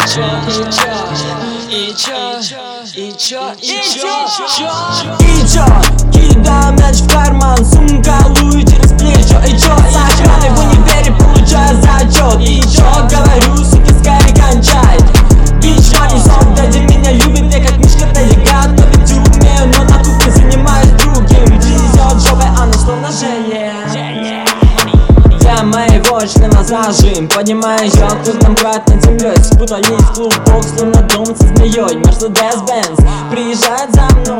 Кидаю мяч в карман, сумка Луи через плечо. И чё, с охраной в универе получаю зачет. И чё, говорю, суки, скорее кончай. Бич money сон, дядя меня любит, я как мишка деликат. Готовить умею, но на кухне занимаюсь другим. Везет жопой, она словно желе. Для моего члена зажим. Поднимаю ее, кто там брат над землей. Спутались клубок, словно дом со змеей. Мерседес-бенз приезжает за мной.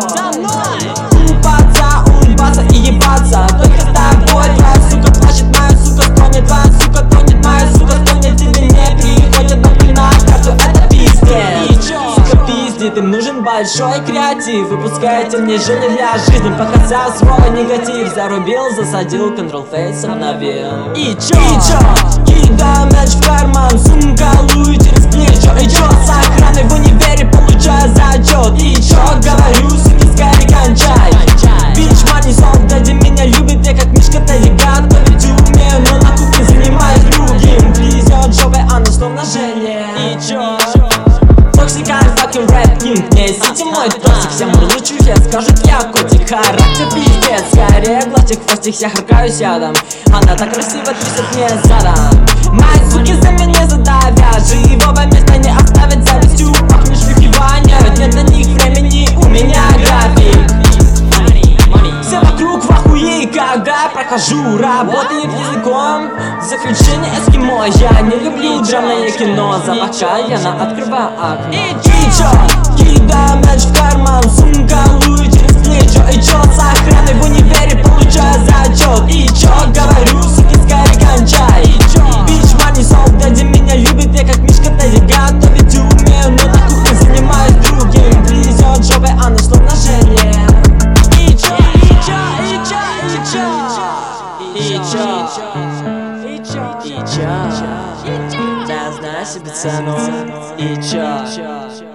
Улыбаться и ебаться. Только с тобой твоя сука плачет, моя сука стонет. Твоя сука тонет, моя сука стонет. Тебе не приходят бабки на карту, это пиздец. Сука пиздит, им нужен большой креатив. Выпускайте мне желе для жизни. Показал свой негатив. Зарубил, засадил, контрол-фейс обновил. И чё? Кидаю мяч в карман, сумка Луи через плечо. И чё, с охраной в универе получаю зачет. И чё, говорю, суки, скорее кончай. Бич money сон, дядя меня любит, я как мишка деликат. Готовить умею, но на кухне занимаюсь другим. Везет жопой, она словно желе. И чё? Токсик, I'm fucking rap king. Несите мой токсик, всем лучше я скажут, я котик. Характер пиздец, скорее глотик, хвостик, я харкаюсь ядом. Она так красиво трясет мне задом. Мои суки за меня задавят, живого места не оставят, завистью пахнет шлифивание. Ведь нет на них времени, у меня график. Все вокруг в ахуе, когда прохожу, работает языком. Заключение эскимо, я не люблю драмное кино. Запах чая, я открываю окно. И чё? Кидаю мяч в карман, сумка Луи через плечо. И чё, с охраной в универе получаю зачет. И чё, говорю, суки, скорее кончай. Бич money сон, дядя меня любит, я как мишка деликат. Готовить умею, но на кухне занимаюсь другим. Везет жопой, она словно желе. Я знаю себе цену. И чё?